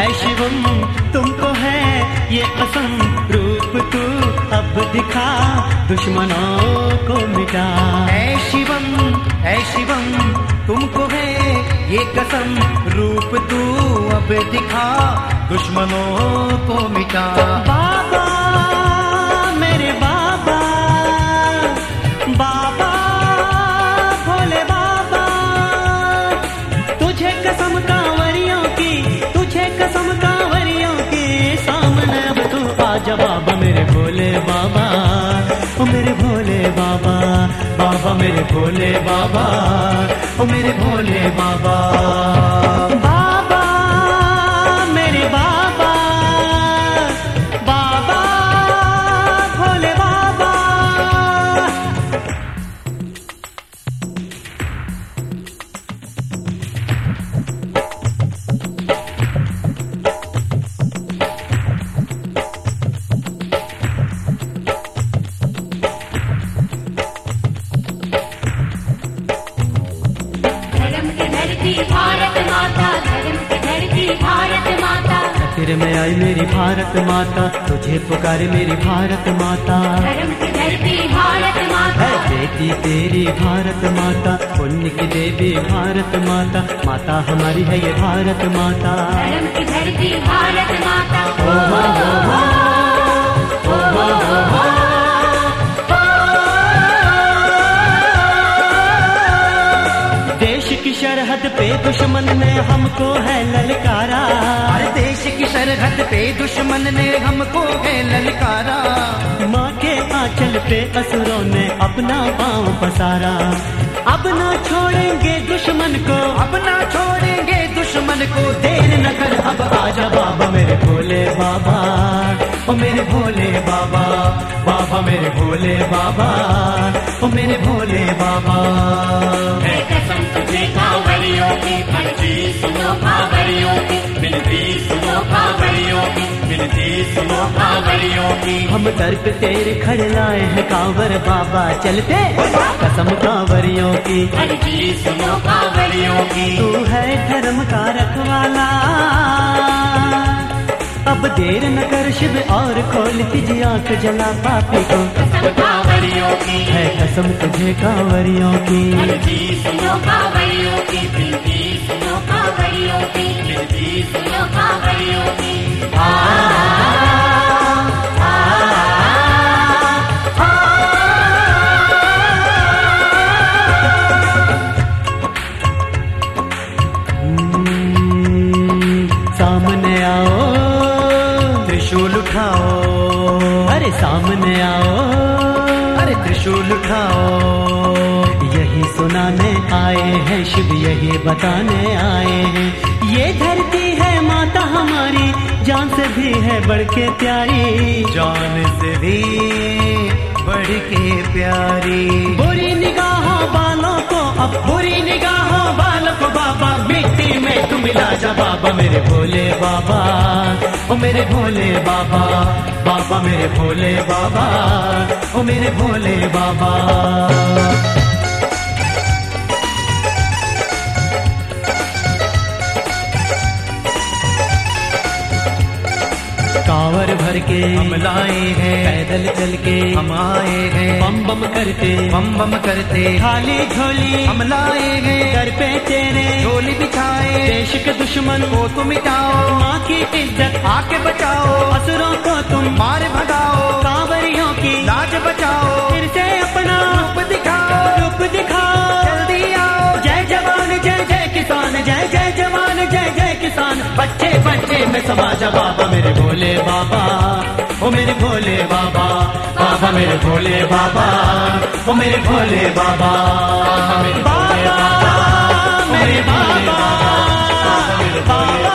है शिवम तुमको है ये कसम, रूप तू अब दिखा दुश्मनों को मिटा। है शिवम तुमको है ये कसम, रूप तू अब दिखा दुश्मनों को मिटा। बाबा मेरे बाबा, बाबा भोले बाबा, तुझे कसम कांवरियों की, तुझे कसम कांवरियों की, सामने अब तू आजा बाबा मेरे भोले बाबा, ओ मेरे भोले बाबा, बाबा मेरे भोले बाबा, ओ मेरे भोले बाबा। बाबा मेरे बाबा, बाबा भोले बाबा। भारत माता, धर्म की धरती भारत माता, फिर में आई मेरी भारत माता, तुझे पुकारे मेरी भारत माता। धर्म की धरती भारत माता, है बेटी तेरी भारत माता, पुण्य की देवी भारत माता, माता हमारी है ये भारत माता। धर्म की धरती भारत माता। ओ हो हो हो, ओ हो हो हो। देश की सरहद पे दुश्मन ने हमको है ललकारा, हर देश की सरहद पे दुश्मन ने हमको है ललकारा। माँ के आंचल पे असुरों ने अपना पांव पसारा, अब ना छोड़ेंगे दुश्मन को, अब ना छोड़ेंगे दुश्मन को। देर न कर अब आजा बाबा मेरे भोले बाबा, ओ मेरे भोले बाबा, बाबा मेरे भोले बाबा, ओ मेरे भोले बाबा। है कसम तुझे कांवरियों की, अर्जी सुनो कांवरियों की, विनती सुनो कांवरियों की, विनती सुनो कांवरियों की। हम दर पे तेरे खड़े लाए हैं कांवर बाबा, चलते कसम कांवरियों की, अर्जी सुनो कांवरियों की। तू है धर्म का रखवाला, अब देर न कर शिव और खोल तुझे आंख जला पापी को। कसम कांवरियों की, है कसम तुझे कांवरियों की, अर्जी सुनो कांवरियों की, विनती सुनो कांवरियों की, विनती सुनो कांवरियों की। सामने आओ त्रिशूल उठाओ, अरे सामने आओ, अरे त्रिशूल उठाओ। यही सुनाने आए हैं शिव, यही बताने आए हैं, ये धरती है माता हमारी, जान से भी है बढ़ के प्यारी, जान से भी बढ़ के प्यारी। बुरी निगाहों वालों को अब, बुरी निगाहों वालों को बाबा मिट्टी में तुम मिला जा बाबा मेरे भोले बाबा, ओ मेरे भोले बाबा, बाबा मेरे भोले बाबा, ओ मेरे भोले बाबा। कांवर भर के हम लाए हैं, पैदल चल के हम आए हैं, बम बम करते, बम बम करते। खाली झोली हम लाए हैं, घर पे तेरे झोली बिछाए, देश के दुश्मन को तुम मिटाओ, माँ की इज्जत आके बचाओ, असुरों को तुम मार भगाओ, कांवरियों की लाज बचाओ, फिर से अपना रूप दिखाओ, रूप दिखाओ। जल्दी आओ। जय जवान जय जय किसान, जय जय जवान जय जय किसान, बच्चे बच्चे में समा जा बाबा मेरे भोले बाबा, ओ मेरे भोले बाबा, बाबा मेरे भोले बाबा, ओ मेरे भोले बाबा, बाबा मेरे बाबा, मेरे बाबा, बाबा